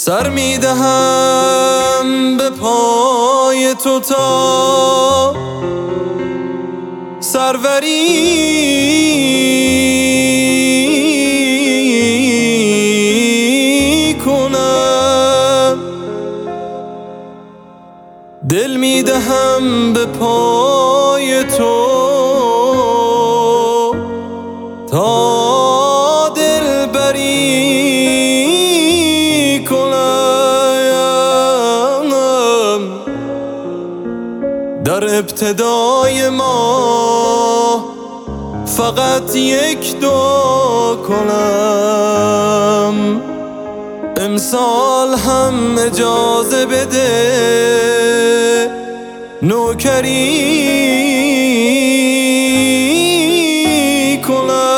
سر میدهم به پای تو تا سروری کنم. دل میدهم به پای تو تا دلبری کنم. در ابتدای ما فقط یک دعا کنم، امسال هم اجازه بده نوکری کنم.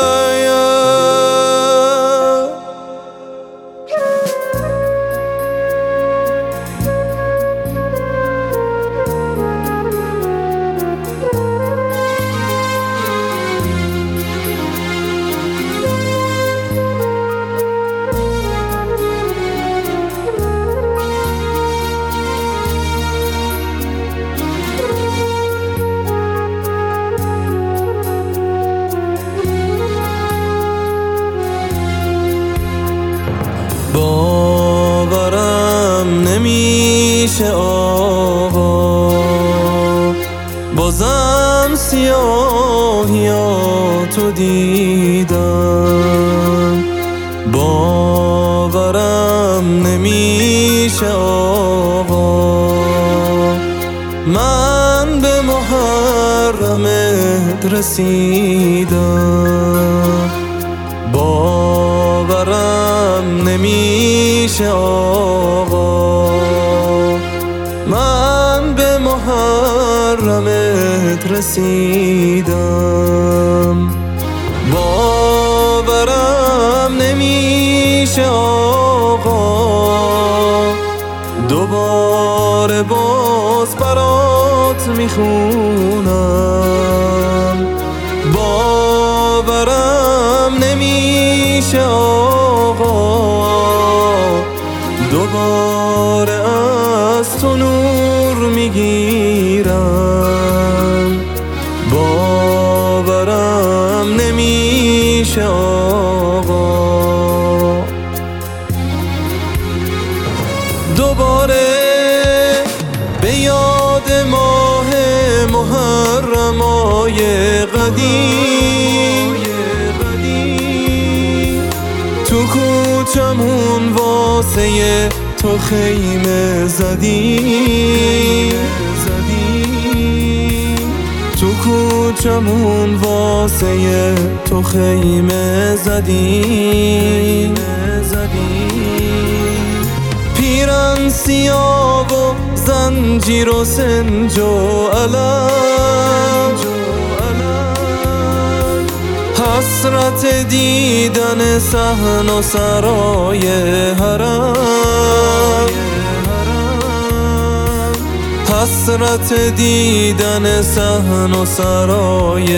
باورم نمیشه آقا، بازم سیاهیاتو دیدم. باورم نمیشه آقا، من به محرمت رسیدم. باورم نمیشه آقا، من به محرمت رسیدم. باورم نمیشه آقا، دوباره باز برات میخونم. باورم نمیشه آقا، دوباره از تو نور میگیرم. باورم نمیشه آقا، دوباره به یاد ماه محرمای قدیم تو کوچمون واسه تو خیمه زدیم. تو کوچمون واسه تو خیمه زدیم. پیرن سیاه و زنجیر و سنج و علم، حسرت دیدن صحن و سرای حرم، حسرت دیدن صحن و سرای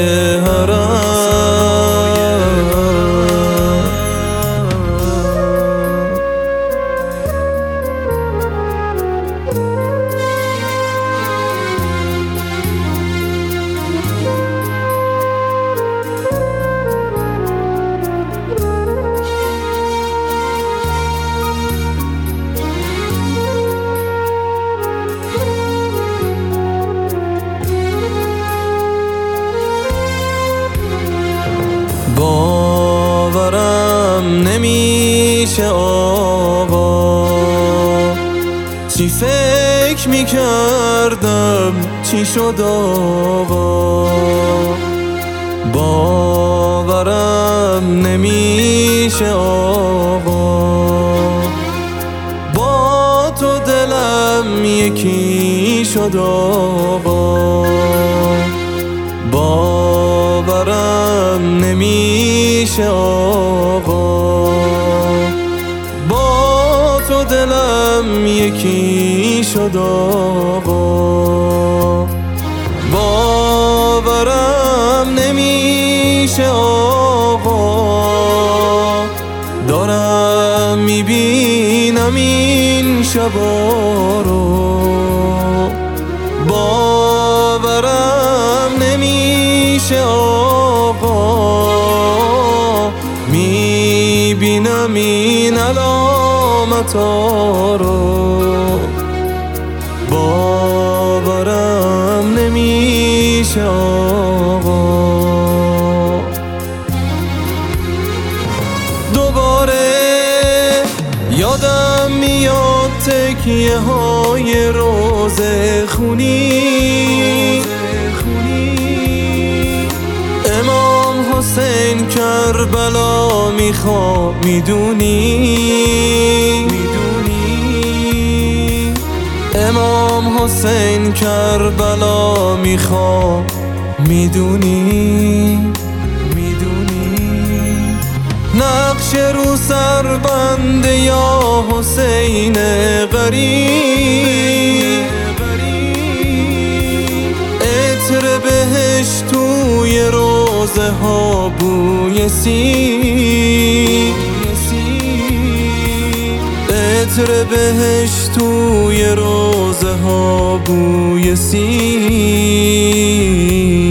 حرم. باورم نمیشه آقا، چی فکر میکردم چی شد آقا. باورم نمیشه آقا، با تو دلم یکی شد آقا. باورم نمیشه آقا، با تو دلم یکی شد آقا. باورم نمیشه آقا، دارم میبینم شبا رو باورم نمیشه آقا، میبینم این علامتا رو، باورم نمیشه آقا. دوباره یادم میاد تکیه های روزه خونی، امام حسین کربلا میخوام میدونی، امام حسین کربلا میخوام میدونی، نقش رو سربند یا حسین غریب، عطر بهش توی روزه ها بوی سی، عطر بهش توی روزه ها بوی سی.